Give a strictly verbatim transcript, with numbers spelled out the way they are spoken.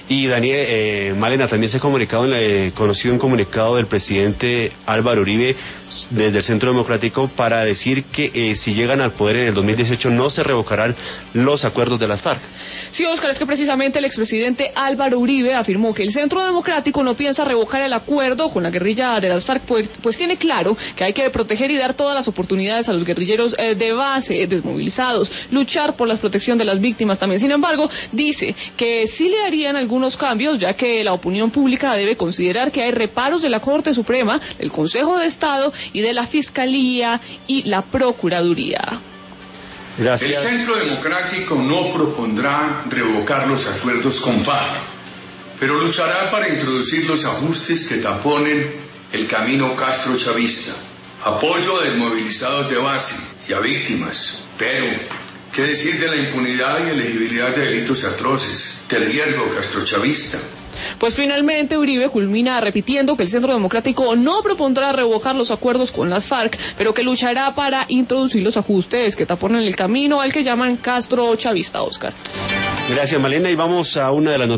Y Daniel, eh, Malena, también se ha comunicado, eh, conocido un comunicado del presidente Álvaro Uribe desde el Centro Democrático para decir que eh, si llegan al poder en el dos mil dieciocho no se revocarán los acuerdos de las FARC. Sí, Oscar, es que precisamente el expresidente Álvaro Uribe afirmó que el Centro Democrático no piensa revocar el acuerdo con la guerrilla de las FARC, pues, pues tiene claro que hay que proteger y dar todas las oportunidades a los guerrilleros eh, de base, desmovilizados, luchar por la protección de las víctimas también. Sin embargo, dice que sí le harían algunos cambios, ya que la opinión pública debe considerar que hay reparos de la Corte Suprema, del Consejo de Estado y de la Fiscalía y la Procuraduría. Gracias. El Centro Democrático no propondrá revocar los acuerdos con FARC, pero luchará para introducir los ajustes que taponen el camino Castro-chavista, apoyo a desmovilizados de base y a víctimas. Pero, ¿qué decir de la impunidad y elegibilidad de delitos atroces, del riesgo castrochavista? Pues finalmente Uribe culmina repitiendo que el Centro Democrático no propondrá revocar los acuerdos con las FARC, pero que luchará para introducir los ajustes que taponen el camino al que llaman Castro chavista, Oscar. Gracias, Malena, y vamos a una de las noticias.